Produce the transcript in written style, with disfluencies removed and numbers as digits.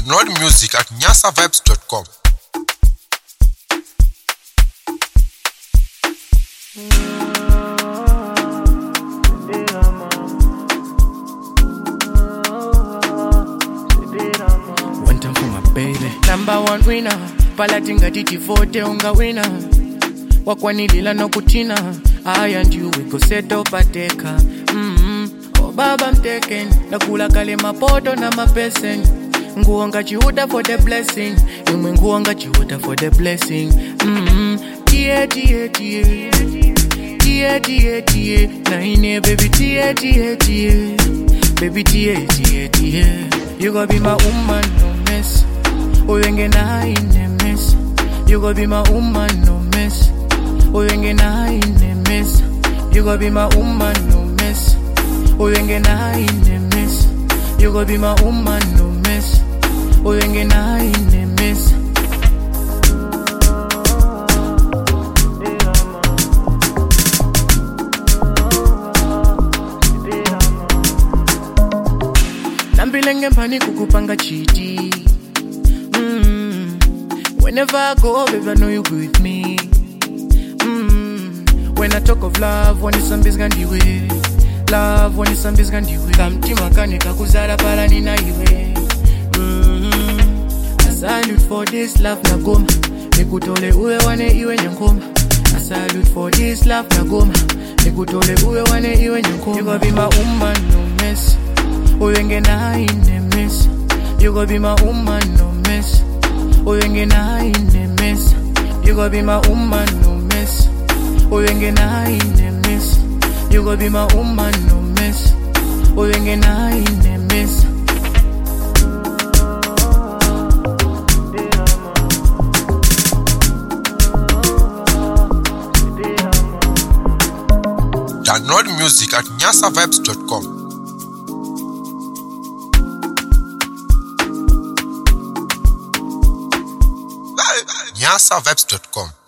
Download music at nyasavibes.com. One time for my baby. Number one winner. Palatinga titi vote unga winner. Wakwanilila no kutina. I and you we go set up a teka. Oh baba mteken. Nakula kale mapoto na mapesen. Nguonga chiuda for the blessing. Yumwe nguonga chiuda for the blessing. Tie tie tie. Tie tie tie. Na ine baby tie tie tie. Baby tie tie tie. You gon' be my woman, no mess. Uyenge na ine mess. You gon' be my woman, no mess. Uyenge na ine mess. You gon' be my woman, no mess. Uyenge na ine mess. You gon' be my woman, no mess. Uyenge na ine mess. Nambilenge mpani kukupanga chiti. Whenever I go, baby, I know you be with me. When I talk of love, when it's somebody's gonna do it. Love, when it's somebody's gonna do it. Kamtima kane kakuzara para nina iwe. I salute for this love na goma. Nikutole uwe wane iwe nyangoma. I salute for this love na goma. Nikutole uwe wane iwe nyangoma. You gon' be my woman, no mess. Uyenge na ine mess. You gon' be my woman, no mess. Uyenge na ine mess. You gon' be my woman, no mess. Uyenge na ine mess. You gon' be my woman, no mess. Uyenge na ine mess. Download music at nyasavibes.com. nyasavibes.com.